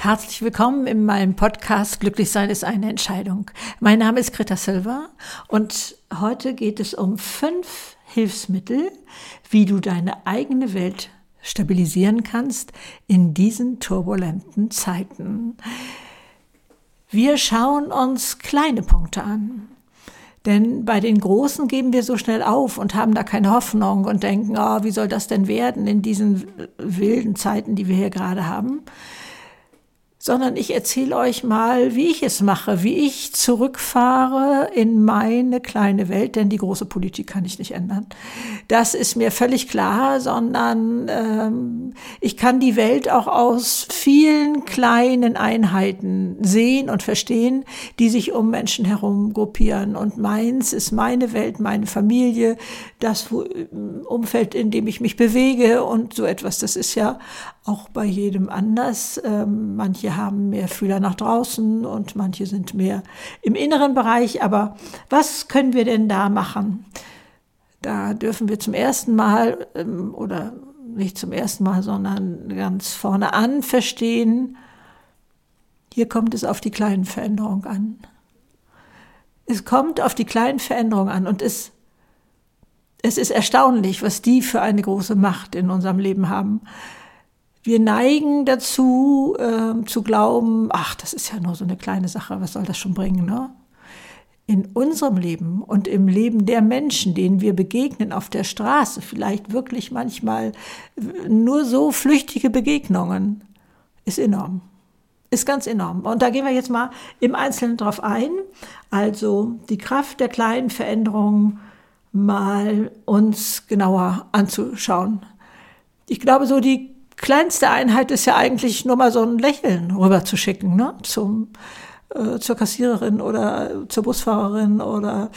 Herzlich willkommen in meinem Podcast Glücklich sein ist eine Entscheidung. Mein Name ist Greta Silva und heute geht es um 5 Hilfsmittel, wie du deine eigene Welt stabilisieren kannst in diesen turbulenten Zeiten. Wir schauen uns kleine Punkte an. Denn bei den Großen geben wir so schnell auf und haben da keine Hoffnung und denken, wie soll das denn werden in diesen wilden Zeiten, die wir hier gerade haben? Sondern ich erzähle euch mal, wie ich es mache, wie ich zurückfahre in meine kleine Welt, denn die große Politik kann ich nicht ändern. Das ist mir völlig klar, sondern ich kann die Welt auch aus vielen kleinen Einheiten sehen und verstehen, die sich um Menschen herum gruppieren. Und meins ist meine Welt, meine Familie, das Umfeld, in dem ich mich bewege und so etwas. Das ist ja auch bei jedem anders. Manche haben mehr Fühler nach draußen und manche sind mehr im inneren Bereich. Aber was können wir denn da machen? Da dürfen wir zum ersten Mal, oder nicht zum ersten Mal, sondern ganz vorne an verstehen, hier kommt es auf die kleinen Veränderungen an. Es kommt auf die kleinen Veränderungen an und es ist erstaunlich, was die für eine große Macht in unserem Leben haben. Wir neigen dazu, zu glauben, das ist ja nur so eine kleine Sache, was soll das schon bringen, ne? In unserem Leben und im Leben der Menschen, denen wir begegnen auf der Straße, vielleicht wirklich manchmal nur so flüchtige Begegnungen, ist enorm. Ist ganz enorm. Und da gehen wir jetzt mal im Einzelnen drauf ein. Also die Kraft der kleinen Veränderungen mal uns genauer anzuschauen. Ich glaube, so die kleinste Einheit ist ja eigentlich nur mal so ein Lächeln rüberzuschicken, ne? Zur Kassiererin oder zur Busfahrerin oder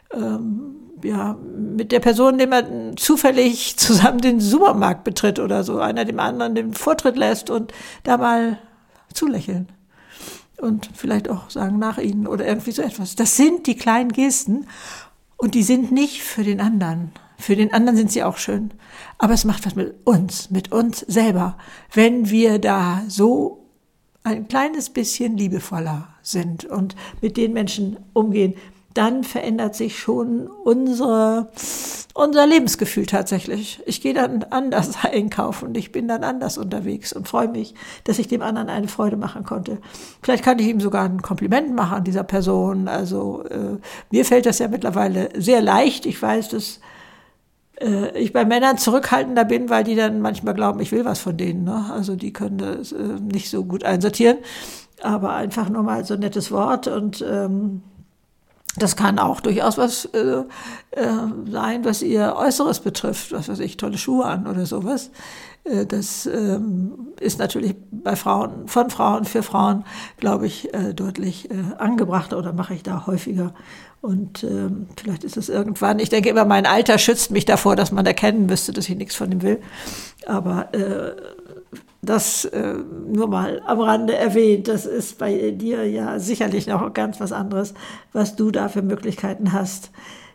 mit der Person, dem man zufällig zusammen den Supermarkt betritt oder so, einer dem anderen den Vortritt lässt und da mal zulächeln und vielleicht auch sagen nach ihnen oder irgendwie so etwas. Das sind die kleinen Gesten und die sind nicht für den anderen. Für den anderen sind sie auch schön. Aber es macht was mit uns selber, wenn wir da so ein kleines bisschen liebevoller sind und mit den Menschen umgehen, dann verändert sich schon unser Lebensgefühl tatsächlich. Ich gehe dann anders einkaufen und ich bin dann anders unterwegs und freue mich, dass ich dem anderen eine Freude machen konnte. Vielleicht kann ich ihm sogar ein Kompliment machen, dieser Person. Also mir fällt das ja mittlerweile sehr leicht. Ich weiß, dass ich bei Männern zurückhaltender bin, weil die dann manchmal glauben, ich will was von denen, ne? Also die können das nicht so gut einsortieren, aber einfach nur mal so ein nettes Wort und das kann auch durchaus was sein, was ihr Äußeres betrifft, was weiß ich, tolle Schuhe an oder sowas. Das ist natürlich bei Frauen, von Frauen, für Frauen, glaube ich, deutlich angebrachter oder mache ich da häufiger. Und vielleicht ist es irgendwann, ich denke immer, mein Alter schützt mich davor, dass man erkennen müsste, dass ich nichts von ihm will. Aber das nur mal am Rande erwähnt, das ist bei dir ja sicherlich noch ganz was anderes, was du da für Möglichkeiten hast.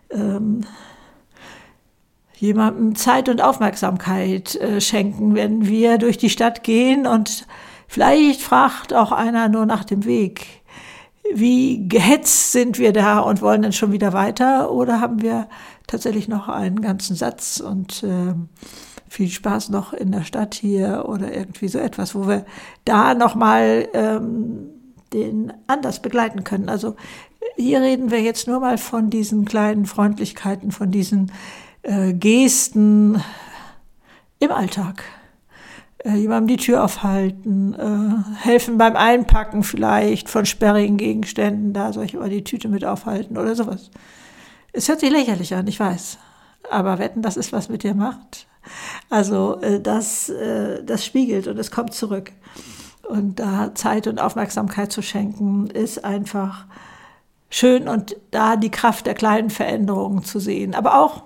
Jemandem Zeit und Aufmerksamkeit schenken, wenn wir durch die Stadt gehen und vielleicht fragt auch einer nur nach dem Weg. Wie gehetzt sind wir da und wollen dann schon wieder weiter oder haben wir tatsächlich noch einen ganzen Satz und viel Spaß noch in der Stadt hier oder irgendwie so etwas, wo wir da nochmal den anders begleiten können. Also hier reden wir jetzt nur mal von diesen kleinen Freundlichkeiten, von diesen Gesten im Alltag. Jemandem die Tür aufhalten, helfen beim Einpacken vielleicht von sperrigen Gegenständen, da soll ich mal die Tüte mit aufhalten oder sowas. Es hört sich lächerlich an, ich weiß, aber wetten, das ist, was mit dir macht. Also das spiegelt und es kommt zurück. Und da Zeit und Aufmerksamkeit zu schenken, ist einfach schön und da die Kraft der kleinen Veränderungen zu sehen, aber auch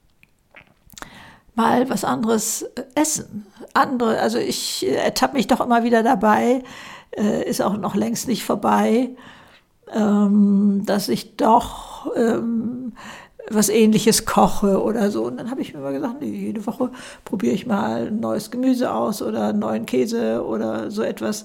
mal was anderes essen. Also ich ertappe mich doch immer wieder dabei, ist auch noch längst nicht vorbei, dass ich doch was Ähnliches koche oder so. Und dann habe ich mir mal gesagt, nee, jede Woche probiere ich mal ein neues Gemüse aus oder einen neuen Käse oder so etwas.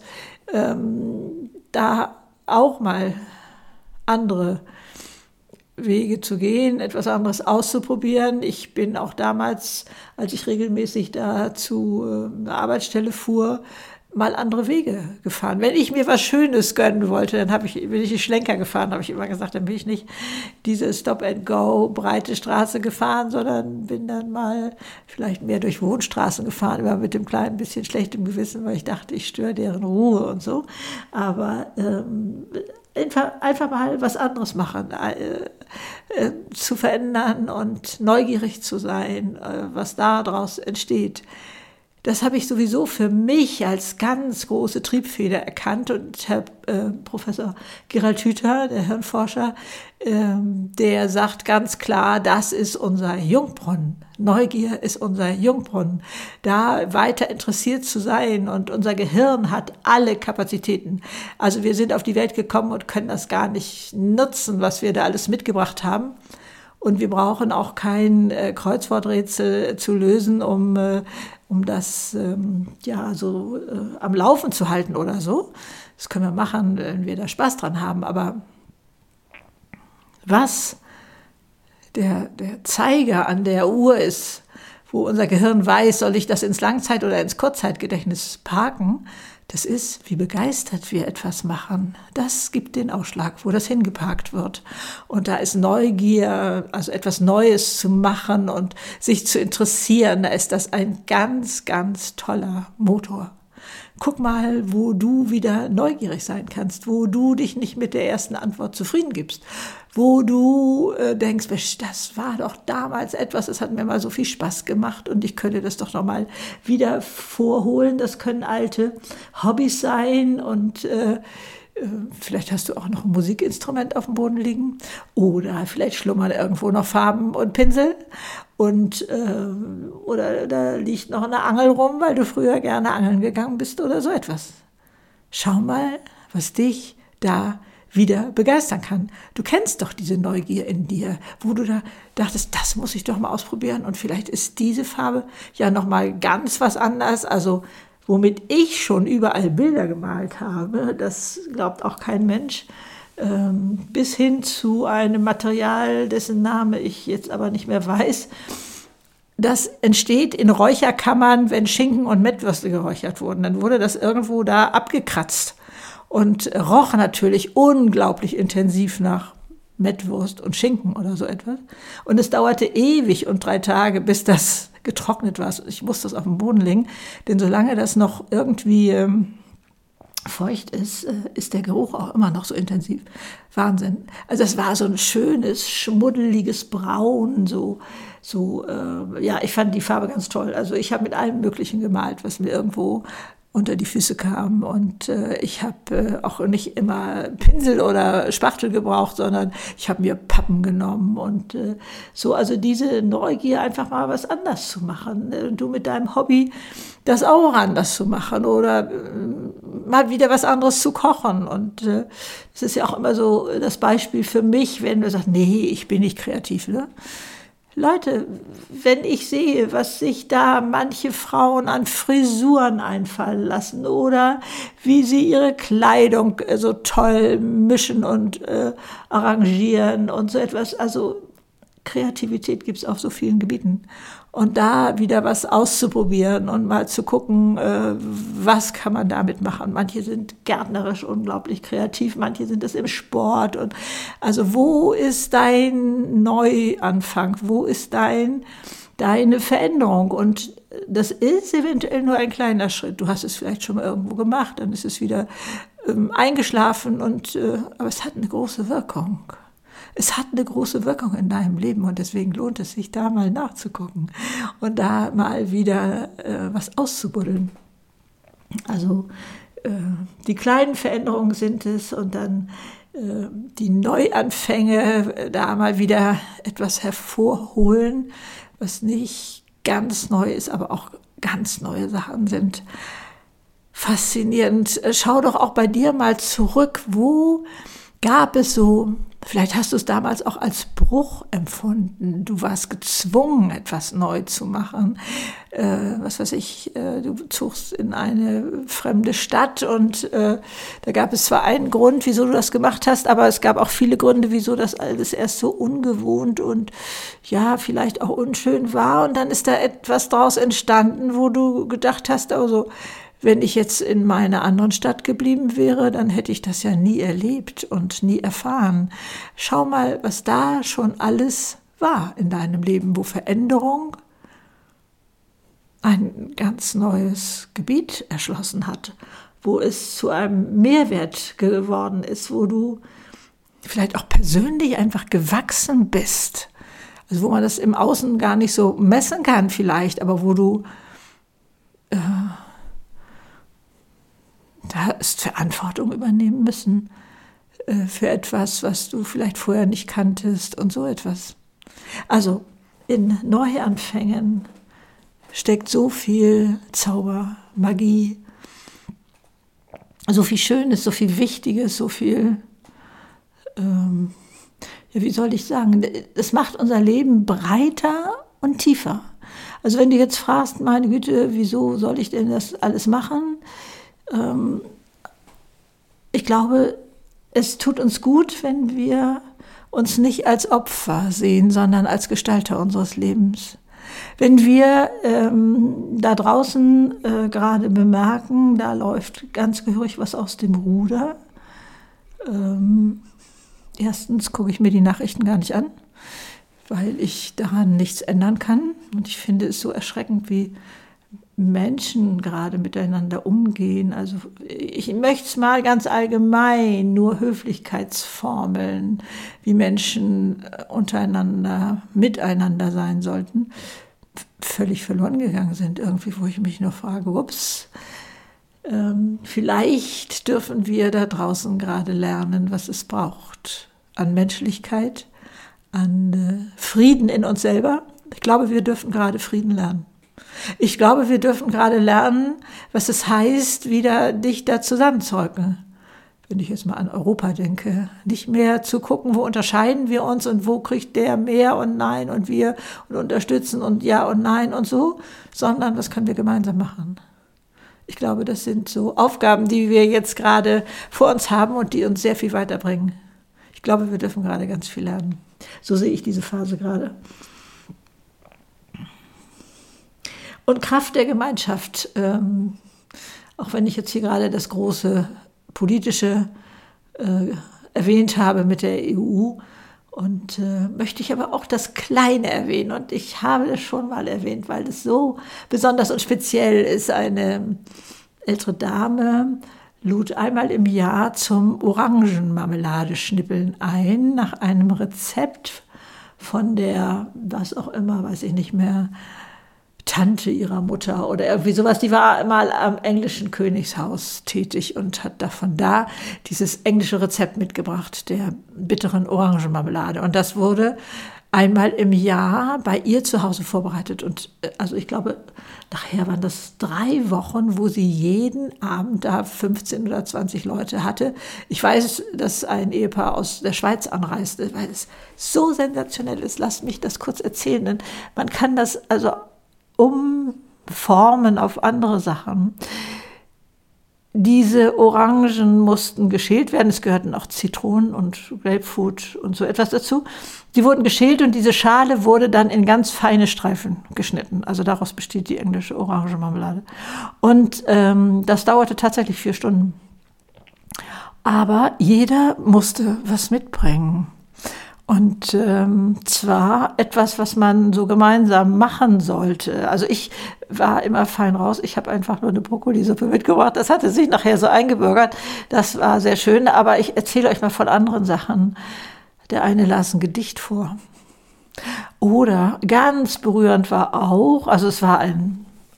Da auch mal andere Wege zu gehen, etwas anderes auszuprobieren. Ich bin auch damals, als ich regelmäßig da zu einer Arbeitsstelle fuhr, mal andere Wege gefahren. Wenn ich mir was Schönes gönnen wollte, dann bin ich die Schlenker gefahren, habe ich immer gesagt, dann bin ich nicht diese Stop-and-Go breite Straße gefahren, sondern bin dann mal vielleicht mehr durch Wohnstraßen gefahren, immer mit dem kleinen bisschen schlechtem Gewissen, weil ich dachte, ich störe deren Ruhe und so. Aber einfach mal was anderes machen, zu verändern und neugierig zu sein, was daraus entsteht. Das habe ich sowieso für mich als ganz große Triebfeder erkannt. Und Herr Professor Gerald Hüther, der Hirnforscher, der sagt ganz klar, das ist unser Jungbrunnen. Neugier ist unser Jungbrunnen. Da weiter interessiert zu sein. Und unser Gehirn hat alle Kapazitäten. Also wir sind auf die Welt gekommen und können das gar nicht nutzen, was wir da alles mitgebracht haben. Und wir brauchen auch kein Kreuzworträtsel zu lösen, um das am Laufen zu halten oder so. Das können wir machen, wenn wir da Spaß dran haben. Aber was der Zeiger an der Uhr ist, wo unser Gehirn weiß, soll ich das ins Langzeit- oder ins Kurzzeitgedächtnis parken, das ist, wie begeistert wir etwas machen. Das gibt den Ausschlag, wo das hingeparkt wird. Und da ist Neugier, also etwas Neues zu machen und sich zu interessieren, da ist das ein ganz, ganz toller Motor. Guck mal, wo du wieder neugierig sein kannst, wo du dich nicht mit der ersten Antwort zufrieden gibst, wo du denkst, Mensch, das war doch damals etwas, es hat mir mal so viel Spaß gemacht und ich könnte das doch noch mal wieder vorholen. Das können alte Hobbys sein und vielleicht hast du auch noch ein Musikinstrument auf dem Boden liegen oder vielleicht schlummern irgendwo noch Farben und Pinsel und oder da liegt noch eine Angel rum, weil du früher gerne angeln gegangen bist oder so etwas. Schau mal, was dich da wieder begeistern kann. Du kennst doch diese Neugier in dir, wo du da dachtest, das muss ich doch mal ausprobieren und vielleicht ist diese Farbe ja noch mal ganz was anderes, also womit ich schon überall Bilder gemalt habe, das glaubt auch kein Mensch, bis hin zu einem Material, dessen Name ich jetzt aber nicht mehr weiß. Das entsteht in Räucherkammern, wenn Schinken und Mettwürste geräuchert wurden. Dann wurde das irgendwo da abgekratzt und roch natürlich unglaublich intensiv nach Mettwurst und Schinken oder so etwas. Und es dauerte ewig und 3 Tage, bis das getrocknet war. Ich musste das auf den Boden legen, denn solange das noch irgendwie feucht ist, ist der Geruch auch immer noch so intensiv. Wahnsinn. Also es war so ein schönes, schmuddeliges Braun, ich fand die Farbe ganz toll. Also ich habe mit allem Möglichen gemalt, was mir irgendwo unter die Füße kam. Und ich habe auch nicht immer Pinsel oder Spachtel gebraucht, sondern ich habe mir Pappen genommen und also diese Neugier, einfach mal was anders zu machen. Du mit deinem Hobby das auch anders zu machen oder mal wieder was anderes zu kochen. Und das ist ja auch immer so das Beispiel für mich, wenn du sagst, nee, ich bin nicht kreativ, ne? Leute, wenn ich sehe, was sich da manche Frauen an Frisuren einfallen lassen oder wie sie ihre Kleidung so toll mischen und arrangieren und so etwas, also Kreativität gibt es auf so vielen Gebieten. Und da wieder was auszuprobieren und mal zu gucken, was kann man damit machen. Manche sind gärtnerisch unglaublich kreativ, manche sind es im Sport. Und also wo ist dein Neuanfang? Wo ist deine Veränderung? Und das ist eventuell nur ein kleiner Schritt. Du hast es vielleicht schon mal irgendwo gemacht, dann ist es wieder eingeschlafen. Aber es hat eine große Wirkung. Es hat eine große Wirkung in deinem Leben und deswegen lohnt es sich, da mal nachzugucken und da mal wieder was auszubuddeln. Also die kleinen Veränderungen sind es und dann die Neuanfänge, da mal wieder etwas hervorholen, was nicht ganz neu ist, aber auch ganz neue Sachen sind. Faszinierend. Schau doch auch bei dir mal zurück, wo gab es so Vielleicht hast du es damals auch als Bruch empfunden. Du warst gezwungen, etwas neu zu machen. Was weiß ich, du zogst in eine fremde Stadt und da gab es zwar einen Grund, wieso du das gemacht hast, aber es gab auch viele Gründe, wieso das alles erst so ungewohnt und ja, vielleicht auch unschön war. Und dann ist da etwas draus entstanden, wo du gedacht hast, also wenn ich jetzt in meiner anderen Stadt geblieben wäre, dann hätte ich das ja nie erlebt und nie erfahren. Schau mal, was da schon alles war in deinem Leben, wo Veränderung ein ganz neues Gebiet erschlossen hat, wo es zu einem Mehrwert geworden ist, wo du vielleicht auch persönlich einfach gewachsen bist. Also wo man das im Außen gar nicht so messen kann vielleicht, aber wo du da ist Verantwortung übernehmen müssen für etwas, was du vielleicht vorher nicht kanntest und so etwas. Also in Neuanfängen steckt so viel Zauber, Magie, so viel Schönes, so viel Wichtiges, so viel, ja, wie soll ich sagen, das macht unser Leben breiter und tiefer. Also wenn du jetzt fragst, meine Güte, wieso soll ich denn das alles machen? Ich glaube, es tut uns gut, wenn wir uns nicht als Opfer sehen, sondern als Gestalter unseres Lebens. Wenn wir da draußen gerade bemerken, da läuft ganz gehörig was aus dem Ruder. Erstens gucke ich mir die Nachrichten gar nicht an, weil ich daran nichts ändern kann. Und ich finde es so erschreckend, wie Menschen gerade miteinander umgehen. Also ich möchte es mal ganz allgemein, nur Höflichkeitsformeln, wie Menschen untereinander, miteinander sein sollten, völlig verloren gegangen sind. Irgendwie, wo ich mich nur frage, ups, vielleicht dürfen wir da draußen gerade lernen, was es braucht an Menschlichkeit, an Frieden in uns selber. Ich glaube, wir dürfen gerade Frieden lernen. Ich glaube, wir dürfen gerade lernen, was es heißt, wieder dichter zusammenzurücken. Wenn ich jetzt mal an Europa denke, nicht mehr zu gucken, wo unterscheiden wir uns und wo kriegt der mehr und nein und wir und unterstützen und ja und nein und so, sondern was können wir gemeinsam machen. Ich glaube, das sind so Aufgaben, die wir jetzt gerade vor uns haben und die uns sehr viel weiterbringen. Ich glaube, wir dürfen gerade ganz viel lernen. So sehe ich diese Phase gerade. Und Kraft der Gemeinschaft, auch wenn ich jetzt hier gerade das große politische erwähnt habe mit der EU, und möchte ich aber auch das Kleine erwähnen. Und ich habe das schon mal erwähnt, weil das so besonders und speziell ist. Eine ältere Dame lud einmal im Jahr zum Orangenmarmeladeschnippeln ein, nach einem Rezept von der, was auch immer, weiß ich nicht mehr, Tante ihrer Mutter oder irgendwie sowas. Die war mal am englischen Königshaus tätig und hat davon da dieses englische Rezept mitgebracht, der bitteren Orangenmarmelade. Und das wurde einmal im Jahr bei ihr zu Hause vorbereitet. Und also ich glaube, nachher waren das 3 Wochen, wo sie jeden Abend da 15 oder 20 Leute hatte. Ich weiß, dass ein Ehepaar aus der Schweiz anreiste, weil es so sensationell ist. Lasst mich das kurz erzählen, denn man kann das also umformen auf andere Sachen. Diese Orangen mussten geschält werden. Es gehörten auch Zitronen und Grapefruit und so etwas dazu. Die wurden geschält und diese Schale wurde dann in ganz feine Streifen geschnitten. Also daraus besteht die englische Orangenmarmelade. Und das dauerte tatsächlich 4 Stunden. Aber jeder musste was mitbringen. Und zwar etwas, was man so gemeinsam machen sollte. Also ich war immer fein raus. Ich habe einfach nur eine Brokkolisuppe mitgebracht. Das hatte sich nachher so eingebürgert. Das war sehr schön. Aber ich erzähle euch mal von anderen Sachen. Der eine las ein Gedicht vor. Oder ganz berührend war auch, also es war ein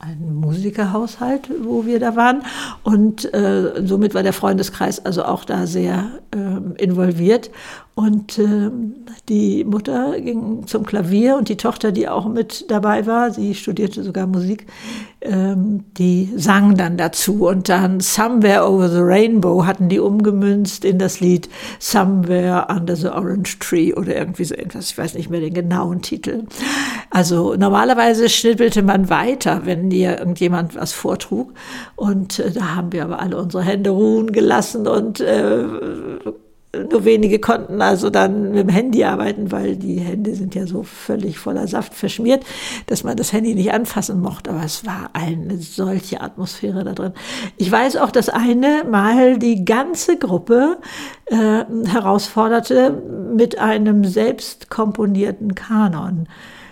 ein Musikerhaushalt, wo wir da waren. Und somit war der Freundeskreis also auch da sehr involviert. Und die Mutter ging zum Klavier und die Tochter, die auch mit dabei war, sie studierte sogar Musik, die sang dann dazu. Und dann Somewhere Over the Rainbow hatten die umgemünzt in das Lied Somewhere Under the Orange Tree oder irgendwie so etwas. Ich weiß nicht mehr den genauen Titel. Also normalerweise schnippelte man weiter, wenn dir irgendjemand was vortrug. Und da haben wir aber alle unsere Hände ruhen gelassen und nur wenige konnten also dann mit dem Handy arbeiten, weil die Hände sind ja so völlig voller Saft verschmiert, dass man das Handy nicht anfassen mochte. Aber es war eine solche Atmosphäre da drin. Ich weiß auch, dass eine Mal die ganze Gruppe herausforderte mit einem selbst komponierten Kanon.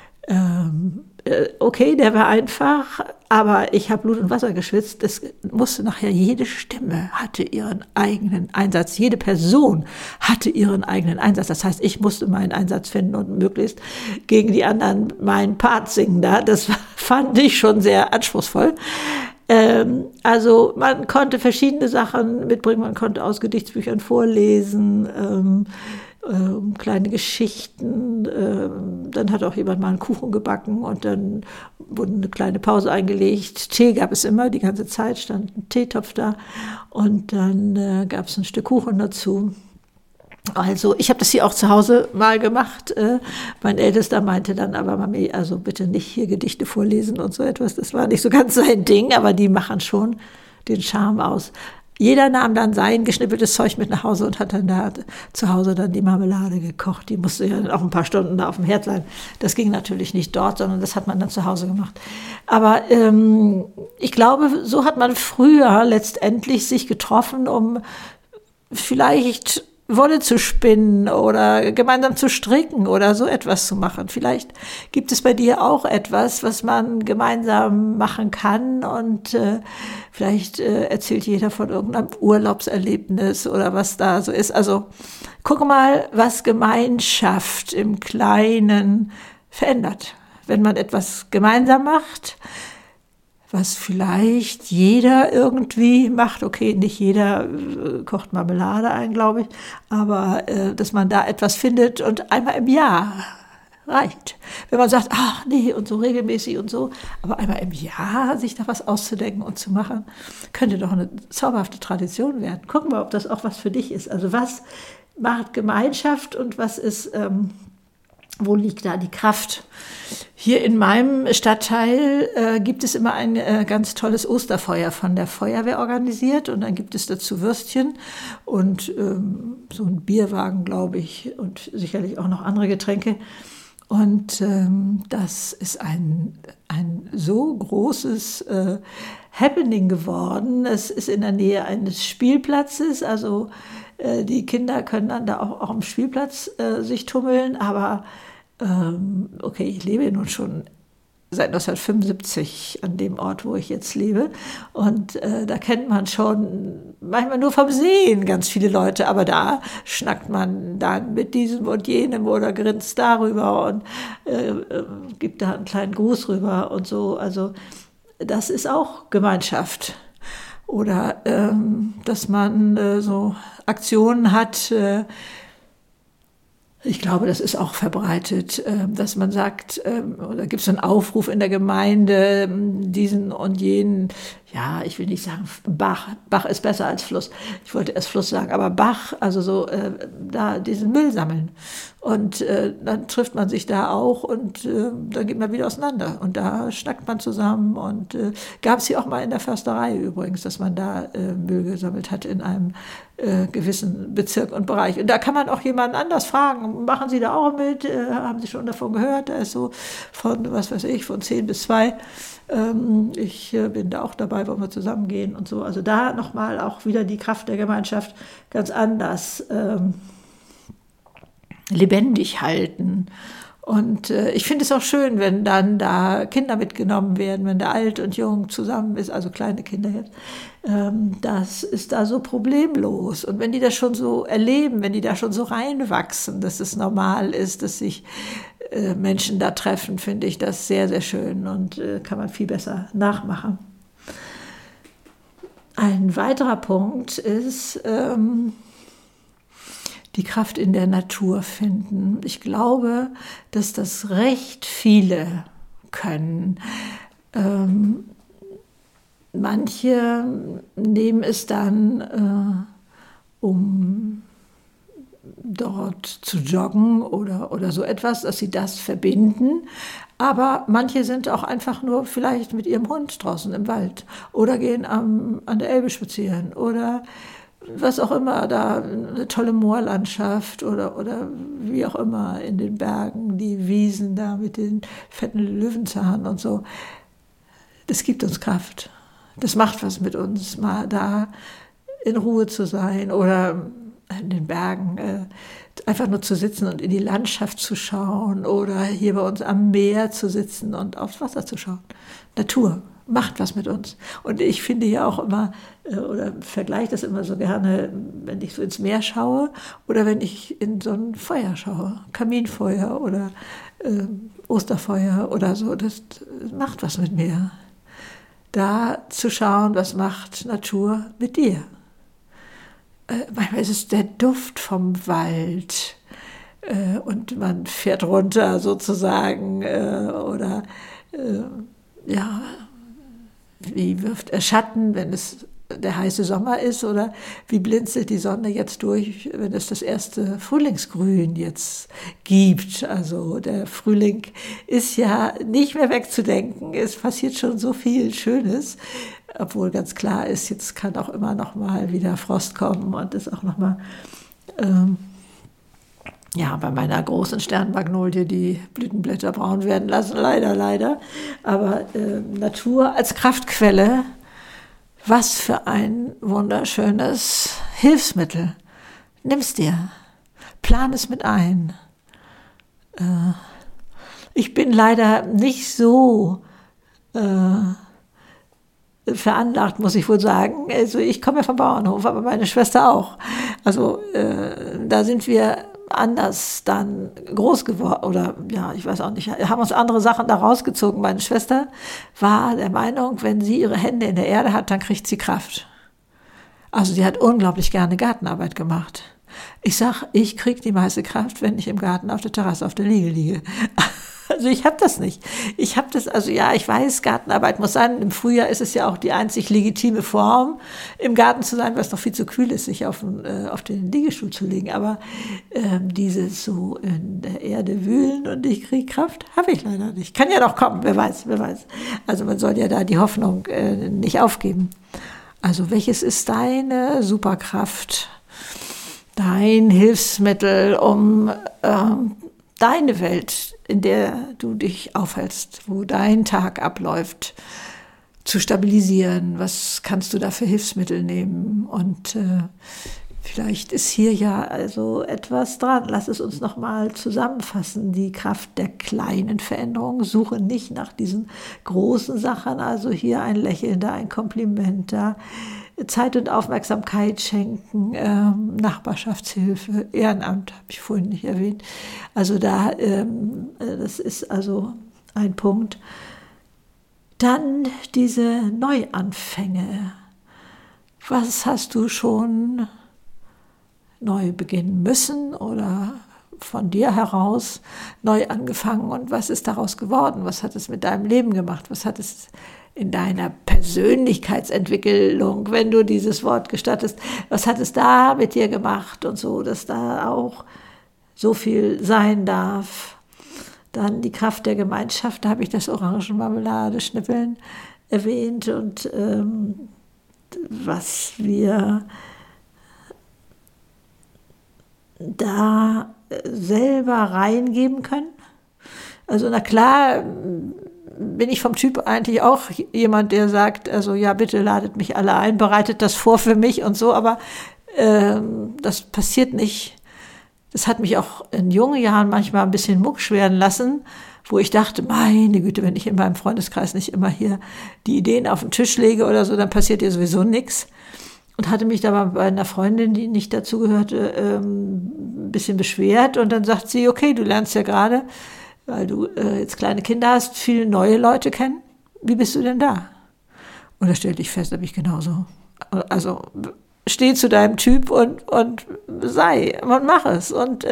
Okay, der war einfach, aber ich habe Blut und Wasser geschwitzt. Das musste nachher, jede Stimme hatte ihren eigenen Einsatz, jede Person hatte ihren eigenen Einsatz. Das heißt, ich musste meinen Einsatz finden und möglichst gegen die anderen meinen Part singen da. Das fand ich schon sehr anspruchsvoll. Also man konnte verschiedene Sachen mitbringen, man konnte aus Gedichtsbüchern vorlesen, kleine Geschichten, dann hat auch jemand mal einen Kuchen gebacken und dann wurde eine kleine Pause eingelegt. Tee gab es immer, die ganze Zeit stand ein Teetopf da und dann gab es ein Stück Kuchen dazu. Also ich habe das hier auch zu Hause mal gemacht. Mein Ältester meinte dann aber, Mami, also bitte nicht hier Gedichte vorlesen und so etwas. Das war nicht so ganz sein Ding, aber die machen schon den Charme aus. Jeder nahm dann sein geschnippeltes Zeug mit nach Hause und hat dann da zu Hause dann die Marmelade gekocht. Die musste ja auch ein paar Stunden da auf dem Herd sein. Das ging natürlich nicht dort, sondern das hat man dann zu Hause gemacht. Aber ich glaube, so hat man früher letztendlich sich getroffen, um vielleicht Wolle zu spinnen oder gemeinsam zu stricken oder so etwas zu machen. Vielleicht gibt es bei dir auch etwas, was man gemeinsam machen kann und vielleicht erzählt jeder von irgendeinem Urlaubserlebnis oder was da so ist. Also guck mal, was Gemeinschaft im Kleinen verändert. Wenn man etwas gemeinsam macht, was vielleicht jeder irgendwie macht. Okay, nicht jeder kocht Marmelade ein, glaube ich, aber dass man da etwas findet und einmal im Jahr reicht. Wenn man sagt, ach nee, und so regelmäßig und so, aber einmal im Jahr sich da was auszudenken und zu machen, könnte doch eine zauberhafte Tradition werden. Gucken wir, ob das auch was für dich ist. Also was macht Gemeinschaft und was ist... wo liegt da die Kraft? Hier in meinem Stadtteil gibt es immer ein ganz tolles Osterfeuer von der Feuerwehr organisiert und dann gibt es dazu Würstchen und so ein Bierwagen, glaube ich, und sicherlich auch noch andere Getränke. Und das ist ein so großes Happening geworden. Es ist in der Nähe eines Spielplatzes, also die Kinder können dann da auch am Spielplatz sich tummeln, aber okay, ich lebe nun schon seit 1975 an dem Ort, wo ich jetzt lebe. Und da kennt man schon manchmal nur vom Sehen ganz viele Leute, aber da schnackt man dann mit diesem und jenem oder grinst darüber und gibt da einen kleinen Gruß rüber und so. Also das ist auch Gemeinschaft. Oder dass man so Aktionen hat, ich glaube, das ist auch verbreitet, dass man sagt, oder gibt es einen Aufruf in der Gemeinde, diesen und jenen, ja, ich will nicht sagen Bach ist besser als Fluss, ich wollte erst Fluss sagen, aber Bach, also so, da diesen Müll sammeln. Und dann trifft man sich da auch und dann geht man wieder auseinander. Und da schnackt man zusammen und gab es hier auch mal in der Försterei übrigens, dass man da Müll gesammelt hat in einem gewissen Bezirk und Bereich. Und da kann man auch jemanden anders fragen, machen Sie da auch mit? Haben Sie schon davon gehört? Da ist so von, was weiß ich, von 10 bis 2. Ich bin da auch dabei, wollen wir zusammen gehen und so. Also da nochmal auch wieder die Kraft der Gemeinschaft ganz anders lebendig halten. Und ich finde es auch schön, wenn dann da Kinder mitgenommen werden, wenn da alt und jung zusammen ist, also kleine Kinder jetzt. Das ist da so problemlos. Und wenn die das schon so erleben, wenn die da schon so reinwachsen, dass es normal ist, dass sich Menschen da treffen, finde ich das sehr, sehr schön und kann man viel besser nachmachen. Ein weiterer Punkt ist die Kraft in der Natur finden. Ich glaube, dass das recht viele können. Manche nehmen es dann, um dort zu joggen oder so etwas, dass sie das verbinden. Aber manche sind auch einfach nur vielleicht mit ihrem Hund draußen im Wald oder gehen an der Elbe spazieren oder was auch immer, da eine tolle Moorlandschaft oder wie auch immer in den Bergen, die Wiesen da mit den fetten Löwenzahn und so. Das gibt uns Kraft. Das macht was mit uns, mal da in Ruhe zu sein oder in den Bergen einfach nur zu sitzen und in die Landschaft zu schauen oder hier bei uns am Meer zu sitzen und aufs Wasser zu schauen. Natur macht was mit uns. Und ich finde ja auch immer, oder vergleiche das immer so gerne, wenn ich so ins Meer schaue oder wenn ich in so ein Feuer schaue, Kaminfeuer oder Osterfeuer oder so, das macht was mit mir. Da zu schauen, was macht Natur mit dir. Manchmal ist es der Duft vom Wald und man fährt runter sozusagen oder ja, wie wirft er Schatten, wenn es der heiße Sommer ist oder wie blinzelt die Sonne jetzt durch, wenn es das erste Frühlingsgrün jetzt gibt. Also der Frühling ist ja nicht mehr wegzudenken. Es passiert schon so viel Schönes, obwohl ganz klar ist, jetzt kann auch immer noch mal wieder Frost kommen und es auch noch mal ja, bei meiner großen Sternmagnolie die Blütenblätter braun werden lassen, leider. Aber Natur als Kraftquelle, was für ein wunderschönes Hilfsmittel. Nimm's dir, plan es mit ein. Ich bin leider nicht so veranlagt, muss ich wohl sagen. Also ich komme ja vom Bauernhof, aber meine Schwester auch. Also da sind wir anders dann groß geworden oder ja, ich weiß auch nicht, haben uns andere Sachen da rausgezogen. Meine Schwester war der Meinung, wenn sie ihre Hände in der Erde hat, dann kriegt sie Kraft. Also sie hat unglaublich gerne Gartenarbeit gemacht. Ich sag, ich kriege die meiste Kraft, wenn ich im Garten auf der Terrasse auf der Liege liege. Also ich habe das nicht. Ich habe das, also ja, ich weiß, Gartenarbeit muss sein. Im Frühjahr ist es ja auch die einzig legitime Form, im Garten zu sein, weil es noch viel zu kühl ist, sich auf den Liegestuhl zu legen. Aber dieses so in der Erde wühlen und ich kriege Kraft, habe ich leider nicht. Kann ja noch kommen, wer weiß. Also man soll ja da die Hoffnung nicht aufgeben. Also welches ist deine Superkraft, dein Hilfsmittel, um deine Welt, in der du dich aufhältst, wo dein Tag abläuft, zu stabilisieren? Was kannst du da für Hilfsmittel nehmen? Und vielleicht ist hier ja also etwas dran. Lass es uns nochmal zusammenfassen. Die Kraft der kleinen Veränderung. Suche nicht nach diesen großen Sachen. Also hier ein Lächeln, da ein Kompliment, da Zeit und Aufmerksamkeit schenken, Nachbarschaftshilfe, Ehrenamt, habe ich vorhin nicht erwähnt. Also da, das ist also ein Punkt. Dann diese Neuanfänge. Was hast du schon neu beginnen müssen oder von dir heraus neu angefangen und was ist daraus geworden? Was hat es mit deinem Leben gemacht? Was hat es in deiner Persönlichkeitsentwicklung, wenn du dieses Wort gestattest, was hat es da mit dir gemacht und so, dass da auch so viel sein darf? Dann die Kraft der Gemeinschaft, da habe ich das Orangenmarmelade-Schnippeln erwähnt und was wir da selber reingeben können. Also na klar, bin ich vom Typ eigentlich auch jemand, der sagt, also ja, bitte ladet mich alle ein, bereitet das vor für mich und so, aber das passiert nicht. Das hat mich auch in jungen Jahren manchmal ein bisschen mucksch werden lassen, wo ich dachte, meine Güte, wenn ich in meinem Freundeskreis nicht immer hier die Ideen auf den Tisch lege oder so, dann passiert ja sowieso nichts. Und hatte mich da bei einer Freundin, die nicht dazugehörte, ein bisschen beschwert und dann sagt sie, okay, du lernst ja gerade, weil du jetzt kleine Kinder hast, viele neue Leute kennen. Wie bist du denn da? Und da stellte ich fest, da bin ich genauso. Also steh zu deinem Typ und sei und mach es. Und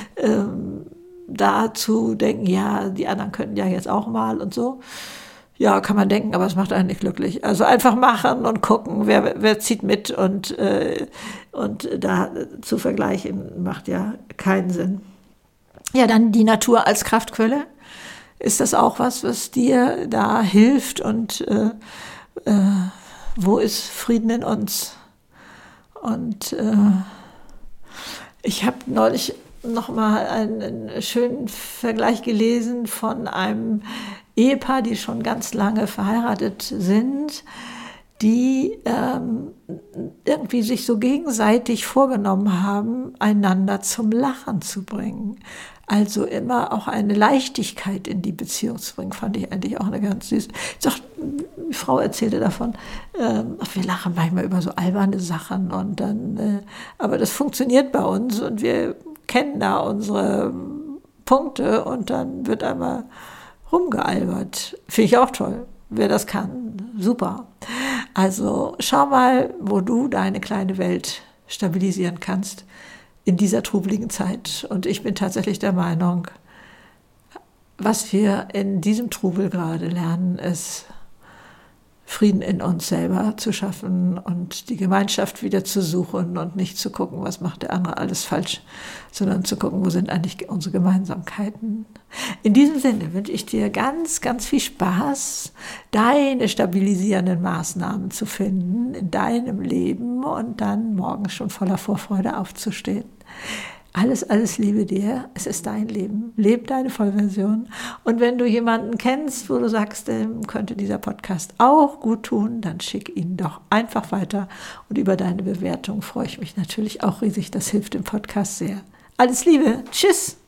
dazu denken, ja, die anderen könnten ja jetzt auch mal und so. Ja, kann man denken, aber es macht einen nicht glücklich. Also einfach machen und gucken, wer zieht mit und da zu vergleichen macht ja keinen Sinn. Ja, dann die Natur als Kraftquelle. Ist das auch was dir da hilft und wo ist Frieden in uns? Und ich habe neulich noch mal einen schönen Vergleich gelesen von einem Ehepaar, die schon ganz lange verheiratet sind, die irgendwie sich so gegenseitig vorgenommen haben, einander zum Lachen zu bringen. Also immer auch eine Leichtigkeit in die Beziehung zu bringen, fand ich eigentlich auch eine ganz süß. Die Frau erzählte davon, wir lachen manchmal über so alberne Sachen und dann, aber das funktioniert bei uns und wir kennen da unsere Punkte und dann wird einmal rumgealbert. Finde ich auch toll. Wer das kann, super. Also schau mal, wo du deine kleine Welt stabilisieren kannst in dieser trubeligen Zeit. Und ich bin tatsächlich der Meinung, was wir in diesem Trubel gerade lernen, ist Frieden in uns selber zu schaffen und die Gemeinschaft wieder zu suchen und nicht zu gucken, was macht der andere alles falsch, sondern zu gucken, wo sind eigentlich unsere Gemeinsamkeiten. In diesem Sinne wünsche ich dir ganz, ganz viel Spaß, deine stabilisierenden Maßnahmen zu finden in deinem Leben und dann morgen schon voller Vorfreude aufzustehen. Alles Liebe dir. Es ist dein Leben. Leb deine Vollversion. Und wenn du jemanden kennst, wo du sagst, dem könnte dieser Podcast auch gut tun, dann schick ihn doch einfach weiter. Und über deine Bewertung freue ich mich natürlich auch riesig. Das hilft dem Podcast sehr. Alles Liebe. Tschüss.